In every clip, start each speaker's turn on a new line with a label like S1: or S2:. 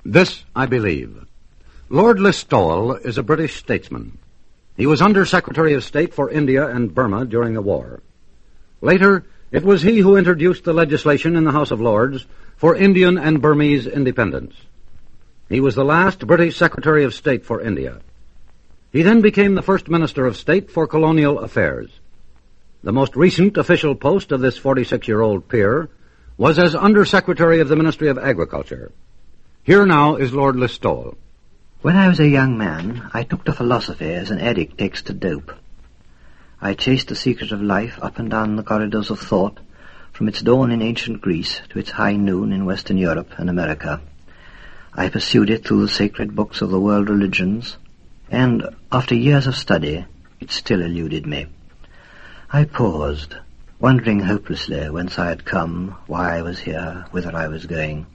S1: This I believe. Lord Listowel is a British statesman. He was Under Secretary of State for India and Burma during the war. Later, it was he who introduced the legislation in the House of Lords for Indian and Burmese independence. He was the last British Secretary of State for India. He then became the first Minister of State for Colonial Affairs. The most recent official post of this 46-year-old peer was as Under Secretary of the Ministry of Agriculture. Here now is Lord Listowel.
S2: When I was a young man, I took to philosophy as an addict takes to dope. I chased the secret of life up and down the corridors of thought, from its dawn in ancient Greece to its high noon in Western Europe and America. I pursued it through the sacred books of the world religions, and after years of study, it still eluded me. I paused, wondering hopelessly whence I had come, why I was here, whither I was going.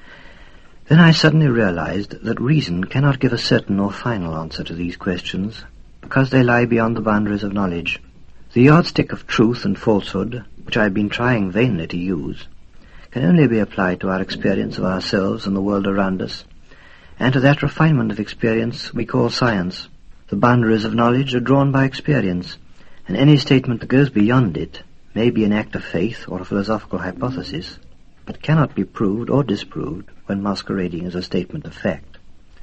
S2: Then I suddenly realized that reason cannot give a certain or final answer to these questions, because they lie beyond the boundaries of knowledge. The yardstick of truth and falsehood, which I have been trying vainly to use, can only be applied to our experience of ourselves and the world around us, and to that refinement of experience we call science. The boundaries of knowledge are drawn by experience, and any statement that goes beyond it may be an act of faith or a philosophical hypothesis, but cannot be proved or disproved when masquerading as a statement of fact.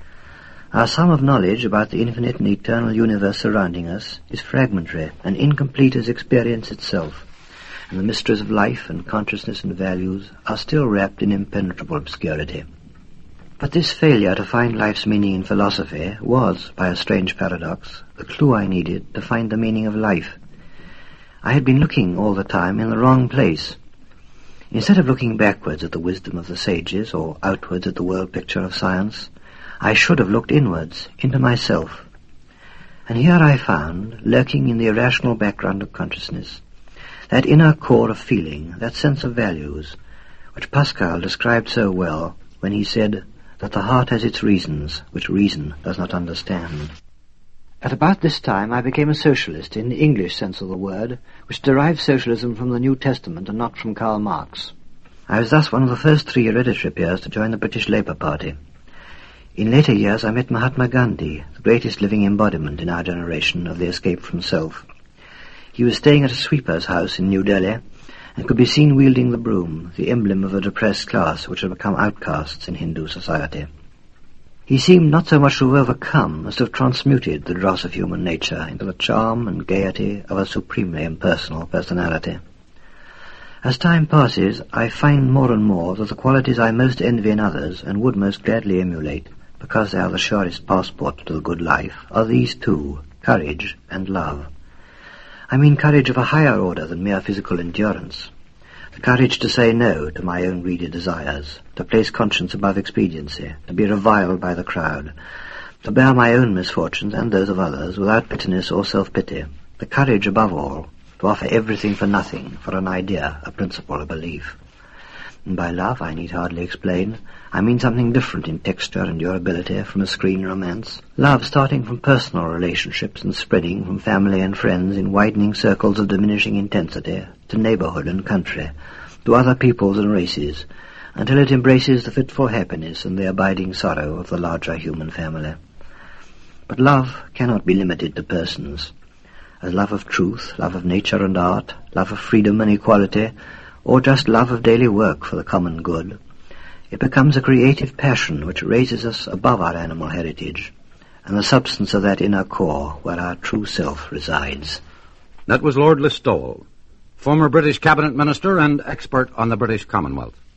S2: Our sum of knowledge about the infinite and eternal universe surrounding us is fragmentary and incomplete as experience itself, and the mysteries of life and consciousness and values are still wrapped in impenetrable obscurity. But this failure to find life's meaning in philosophy was, by a strange paradox, the clue I needed to find the meaning of life. I had been looking all the time in the wrong place. Instead of looking backwards at the wisdom of the sages or outwards at the world picture of science, I should have looked inwards, into myself. And here I found, lurking in the irrational background of consciousness, that inner core of feeling, that sense of values, which Pascal described so well when he said that the heart has its reasons, which reason does not understand. At about this time I became a socialist in the English sense of the word, which derives socialism from the New Testament and not from Karl Marx. I was thus one of the first 3 hereditary peers to join the British Labour Party. In later years I met Mahatma Gandhi, the greatest living embodiment in our generation of the escape from self. He was staying at a sweeper's house in New Delhi, and could be seen wielding the broom, the emblem of a depressed class which had become outcasts in Hindu society. He seemed not so much to have overcome as to have transmuted the dross of human nature into the charm and gaiety of a supremely impersonal personality. As time passes, I find more and more that the qualities I most envy in others and would most gladly emulate, because they are the surest passport to the good life, are these two, courage and love. I mean courage of a higher order than mere physical endurance. The courage to say no to my own greedy desires, to place conscience above expediency, to be reviled by the crowd, to bear my own misfortunes and those of others without bitterness or self-pity. The courage, above all, to offer everything for nothing, for an idea, a principle, a belief. And by love, I need hardly explain, I mean something different in texture and durability from a screen romance. Love starting from personal relationships and spreading from family and friends in widening circles of diminishing intensity to neighborhood and country, to other peoples and races, until it embraces the fitful happiness and the abiding sorrow of the larger human family. But love cannot be limited to persons. As love of truth, love of nature and art, love of freedom and equality, or just love of daily work for the common good, it becomes a creative passion which raises us above our animal heritage and the substance of that inner core where our true self resides.
S1: That was Lord Listowel, former British Cabinet Minister and expert on the British Commonwealth.